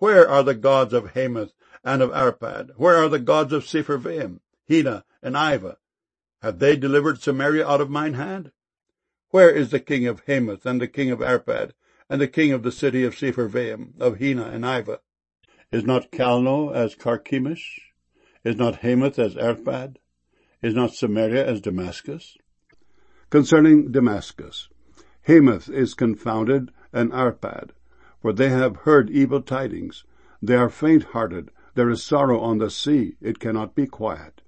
Where are the gods of Hamath and of Arpad? Where are the gods of Sepharvaim, Hena, and Ivah? Have they delivered Samaria out of mine hand? Where is the king of Hamath, and the king of Arpad, and the king of the city of Sepharvaim, of Hena and Ivah? Is not Calno as Carchemish? Is not Hamath as Arpad? Is not Samaria as Damascus? Concerning Damascus, Hamath is confounded, and Arpad, for they have heard evil tidings. They are faint-hearted. There is sorrow on the sea. It cannot be quiet.